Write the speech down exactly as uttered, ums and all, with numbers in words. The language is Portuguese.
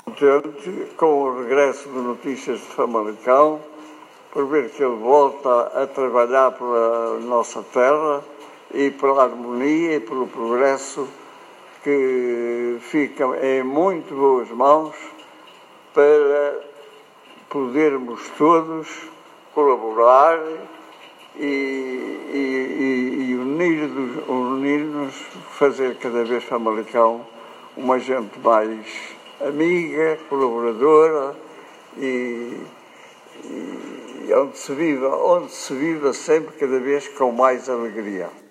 Contente com o regresso de Notícias de Famalicão, por ver que ele volta a trabalhar pela nossa terra e pela harmonia e pelo progresso, que fica em muito boas mãos para podermos todos colaborar e, e, e, e unir-nos, unir-nos, fazer cada vez Famalicão uma gente mais amiga, colaboradora e, e onde se viva, onde se viva sempre cada vez com mais alegria.